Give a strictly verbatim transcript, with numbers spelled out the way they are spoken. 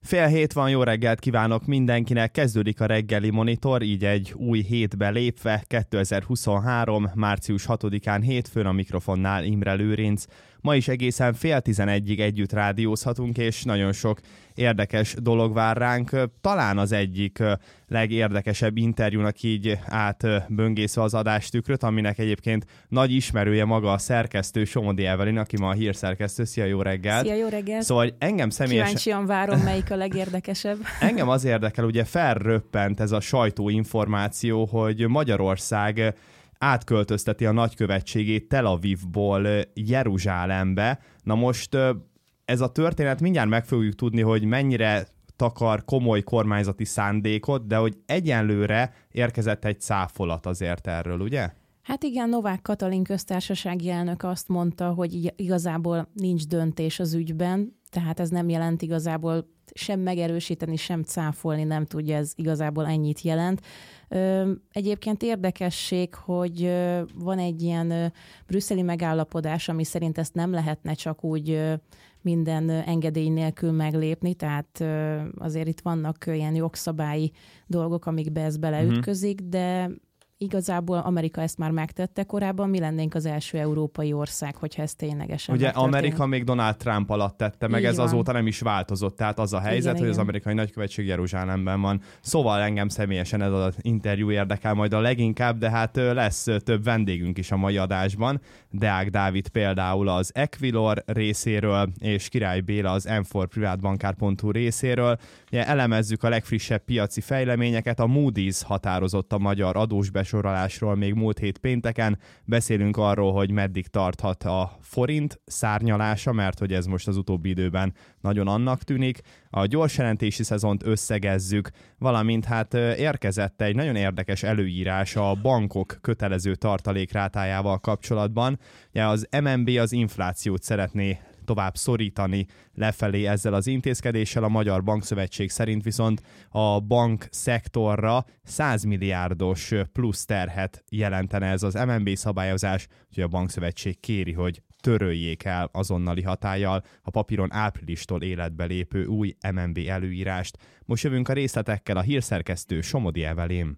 Fél hét van, jó reggelt kívánok mindenkinek, kezdődik a reggeli monitor, így egy új hétbe lépve, kétezer-huszonhárom. március hatodikán hétfőn, a mikrofonnál Imre Lőrinc. Ma is egészen fél tizenegyig együtt rádiózhatunk, és nagyon sok érdekes dolog vár ránk. Talán az egyik legérdekesebb interjúnak így átböngészve az adástükröt, aminek egyébként nagy ismerője maga a szerkesztő, Somodi Evelyn, aki ma a hírszerkesztő. Szia, jó reggelt! Szia, jó reggelt! Szóval engem személyesen... Kíváncsian várom, melyik a legérdekesebb. Engem az érdekel, ugye felröppent ez a sajtóinformáció, hogy Magyarország átköltözteti a nagykövetségét Tel Avivból Jeruzsálembe. Na most ez a történet, mindjárt meg fogjuk tudni, hogy mennyire takar komoly kormányzati szándékot, de hogy egyenlőre érkezett egy cáfolat azért erről, ugye? Hát igen, Novák Katalin köztársasági elnök azt mondta, hogy igazából nincs döntés az ügyben, tehát ez nem jelent igazából sem megerősíteni, sem cáfolni, nem tudja, ez igazából ennyit jelent. Egyébként érdekesség, hogy van egy ilyen brüsszeli megállapodás, ami szerint ezt nem lehetne csak úgy minden engedély nélkül meglépni, tehát azért itt vannak ilyen jogszabályi dolgok, amikbe ez beleütközik, uh-huh. de igazából Amerika ezt már megtette korábban, mi lennénk az első európai ország, hogyha ez ténylegesen ugye megtörténik. Amerika még Donald Trump alatt tette, meg Így ez van. Azóta nem is változott, tehát az a helyzet, igen, hogy igen. Az amerikai nagykövetség Jeruzsálemben van. Szóval engem személyesen ez az interjú érdekel majd a leginkább, de hát lesz több vendégünk is a mai adásban. Deák Dávid például az Equilor részéről, és Király Béla az em négy privátbankár pont hu részéről. Ugye elemezzük a legfrissebb piaci fejleményeket, a Moody's határozott a magyar adós besorolásról még múlt hét pénteken. Beszélünk arról, hogy meddig tarthat a forint szárnyalása, mert hogy ez most az utóbbi időben nagyon annak tűnik. A gyors jelentési szezont összegezzük, valamint hát érkezett egy nagyon érdekes előírás a bankok kötelező tartalékrátájával kapcsolatban. Ugye az em en bé az inflációt szeretné tovább szorítani lefelé ezzel az intézkedéssel, a Magyar Bankszövetség szerint viszont a bank szektorra száz milliárdos plusz terhet jelentene ez az em en bé szabályozás, úgyhogy a Bankszövetség kéri, hogy töröljék el azonnali hatállyal a papíron áprilistól életbe lépő új em en bé előírást. Most jövünk a részletekkel, a hírszerkesztő Somodi Evelyn.